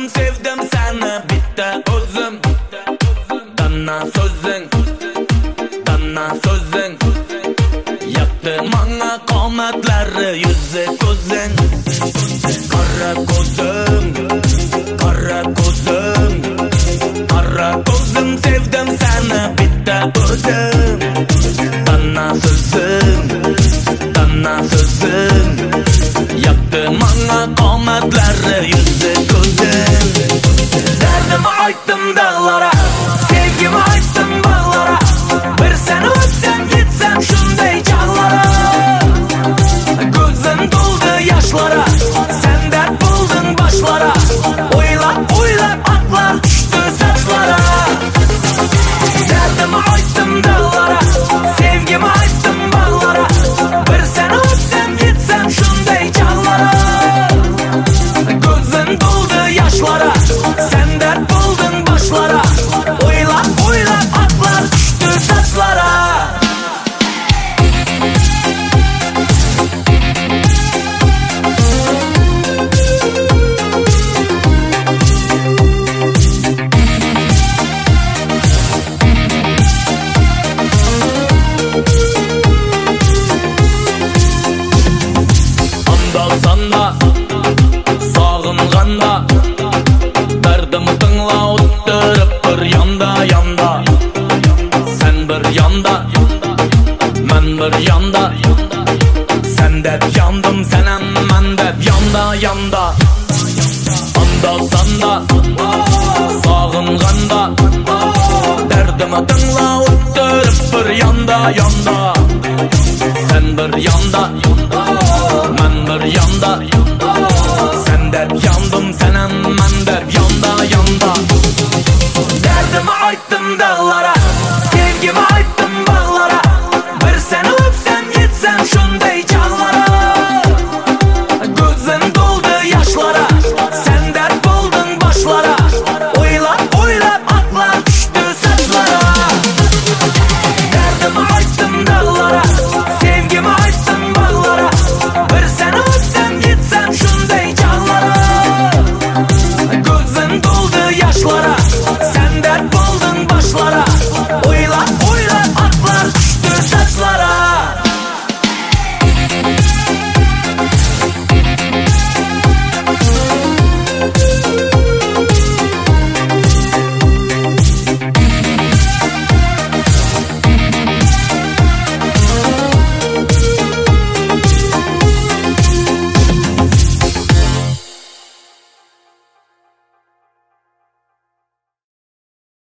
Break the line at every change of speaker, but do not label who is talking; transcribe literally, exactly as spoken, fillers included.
ko'zim sevdim seni bitta o'zim. Danna so'zing, danna so'zing yapti menga qomatlari yuzi ko'zing. Qara ko'zim, qara ko'zim, qara ko'zim sevdim seni bitta o'zim. Danna so'zing, danna so'zing yapti menga qomatlari yuzi ko'zing. Derdimi aytdim dağlara, sevgimi aytdim bağlara, bir seni öpsem gitsem şunday çağlara. Gözüm doldu yaşlara, sen dert buldun başlara, oylap oylap aklar düştü saçlara. Derdimi aytdım dağlara, sevgimi aytdım bağlara, bir seni öpsem gitsem şunday çağlara. Gözüm doldu yaşlara, sen dert buldun başlara, oylap oylap aklar düştü saçlara. Anda sanda, sağınğanda, derdimi tingla o'ttirib bir yanda yanda. Sen bir yanda, men bir yanda. Sen deb yandım, sen ham men deb yanda yanda. Anda sanda, sağınğanda, derdimi tingla o'ttirib bir yanda yanda. Sen bir yanda, men bir yanda.